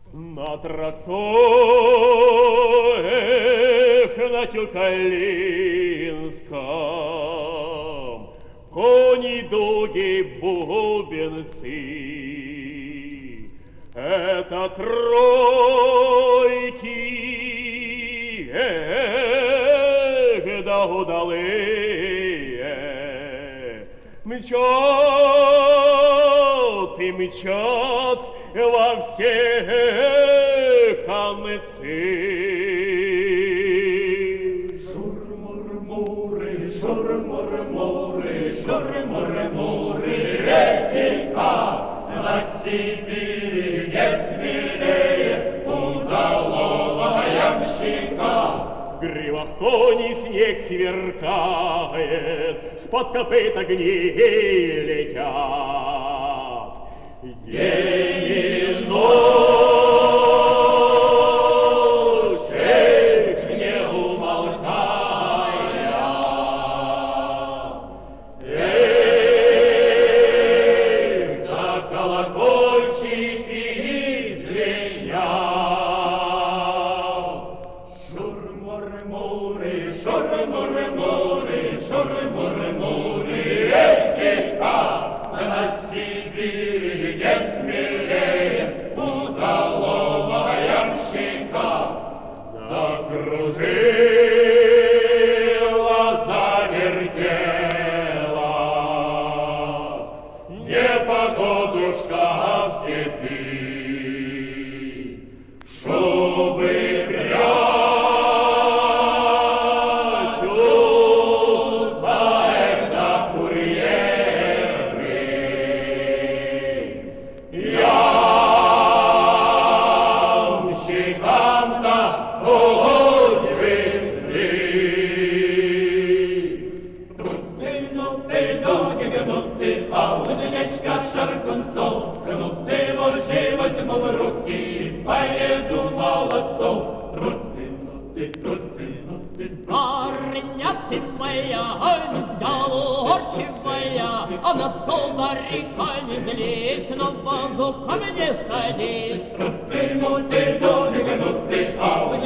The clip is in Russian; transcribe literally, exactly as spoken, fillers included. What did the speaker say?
На тракторах на Тюкалинском кони, дуги, бубенцы. Это тройки, эх, да удалые, мчат и мчат во все концы. Шур-мур-муры, шур-мур-муры, шур-мур-муры, реки-ка, на Сибири нет смелее удалого ямщика. В гривах коней снег сверкает, с-под копыт огни летят. День и ночь, эх, не умолкая, эх, да колокольчики звенят. Шур-мур-муры, шур-мур-муры, шур-мур-муры, реки-ка, на Сибири нет смелее удалого ямщика. Закружила, завертела непогодушка в степи. Шубы прячутся, эх, да курьеры. Ямщикам-то хоть видны. Гнуты, гнуты, ноги гнуты, а уздечка шаркунцов. Гнуты вожжи возьму в руки и поеду молодцов. Гнуты, гнуты, гнуты, гнуты. Парня ты моя, ой, несговорчивая, а на солдарика не злись, на вазу ко мне садись. Гнуты, гнуты, ноги гнуты, а